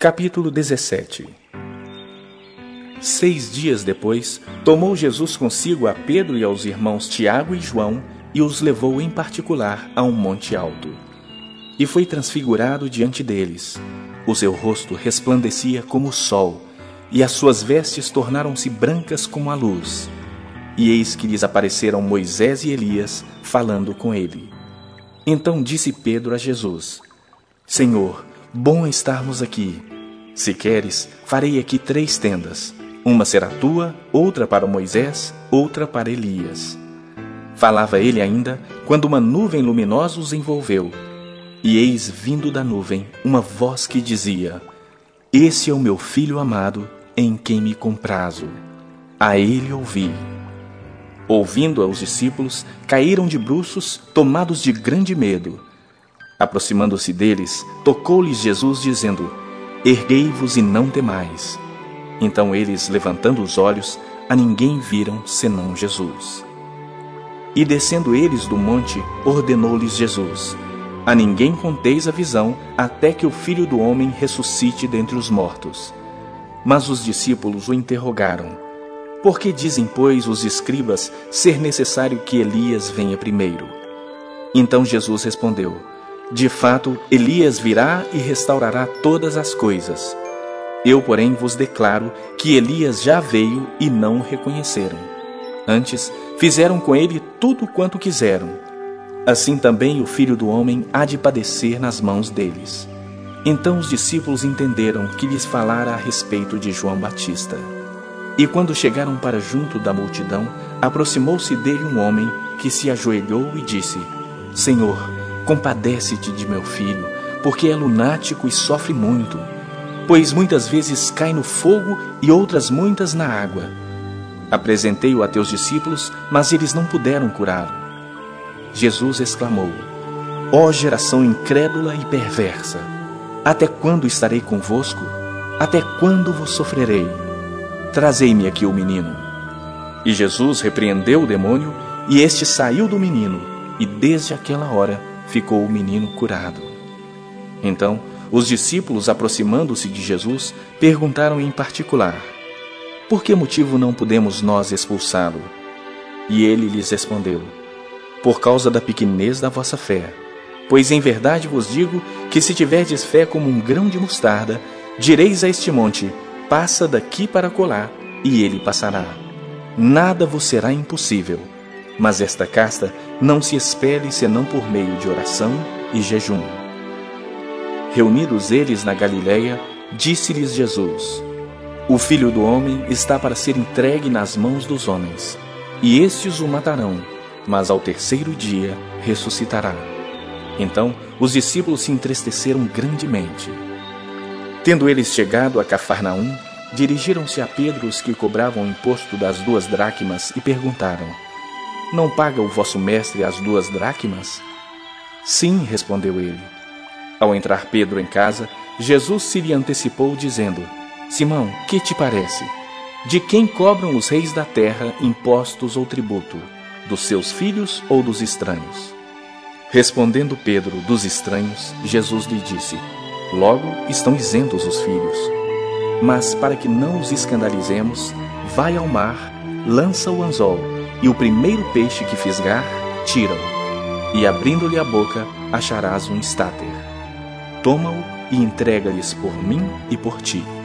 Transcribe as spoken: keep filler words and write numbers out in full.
Capítulo dezessete. Seis dias depois, tomou Jesus consigo a Pedro e aos irmãos Tiago e João e os levou em particular a um monte alto. E foi transfigurado diante deles. O seu rosto resplandecia como o sol, e as suas vestes tornaram-se brancas como a luz. E eis que lhes apareceram Moisés e Elias, falando com ele. Então disse Pedro a Jesus: Senhor, bom estarmos aqui. Se queres, farei aqui três tendas. Uma será tua, outra para Moisés, outra para Elias. Falava ele ainda, quando uma nuvem luminosa os envolveu. E eis vindo da nuvem uma voz que dizia: Esse é o meu filho amado, em quem me comprazo. A ele ouvi. Ouvindo-a os discípulos, caíram de bruços, tomados de grande medo. Aproximando-se deles, tocou-lhes Jesus, dizendo: Erguei-vos e não temais. Então eles, levantando os olhos, a ninguém viram senão Jesus. E descendo eles do monte, ordenou-lhes Jesus: A ninguém conteis a visão, até que o Filho do Homem ressuscite dentre os mortos. Mas os discípulos o interrogaram: Por que dizem, pois, os escribas ser necessário que Elias venha primeiro? Então Jesus respondeu: De fato, Elias virá e restaurará todas as coisas. Eu, porém, vos declaro que Elias já veio e não o reconheceram. Antes, fizeram com ele tudo quanto quiseram. Assim também o Filho do Homem há de padecer nas mãos deles. Então os discípulos entenderam que lhes falara a respeito de João Batista. E quando chegaram para junto da multidão, aproximou-se dele um homem que se ajoelhou e disse: Senhor, compadece-te de meu filho, porque é lunático e sofre muito, pois muitas vezes cai no fogo e outras muitas na água. Apresentei-o a teus discípulos, mas eles não puderam curá-lo. Jesus exclamou: Ó geração incrédula e perversa, até quando estarei convosco? Até quando vos sofrerei? Trazei-me aqui o menino. E Jesus repreendeu o demônio, e este saiu do menino, e desde aquela hora ficou o menino curado. Então, os discípulos, aproximando-se de Jesus, perguntaram em particular: Por que motivo não podemos nós expulsá-lo? E ele lhes respondeu: Por causa da pequenez da vossa fé. Pois em verdade vos digo que se tiverdes fé como um grão de mostarda, direis a este monte: Passa daqui para acolá, e ele passará. Nada vos será impossível. Mas esta casta não se expele senão por meio de oração e jejum. Reunidos eles na Galileia, disse-lhes Jesus: O Filho do Homem está para ser entregue nas mãos dos homens, e estes o matarão, mas ao terceiro dia ressuscitará. Então os discípulos se entristeceram grandemente. Tendo eles chegado a Cafarnaum, dirigiram-se a Pedro os que cobravam o imposto das duas dracmas e perguntaram: Não paga o vosso mestre as duas dracmas? Sim, respondeu ele. Ao entrar Pedro em casa, Jesus se lhe antecipou, dizendo: Simão, que te parece? De quem cobram os reis da terra impostos ou tributo? Dos seus filhos ou dos estranhos? Respondendo Pedro: Dos estranhos, Jesus lhe disse: Logo estão isentos os filhos. Mas para que não os escandalizemos, vai ao mar, lança o anzol, e o primeiro peixe que fisgar, tira-o, e abrindo-lhe a boca, acharás um estáter. Toma-o e entrega-lhes por mim e por ti.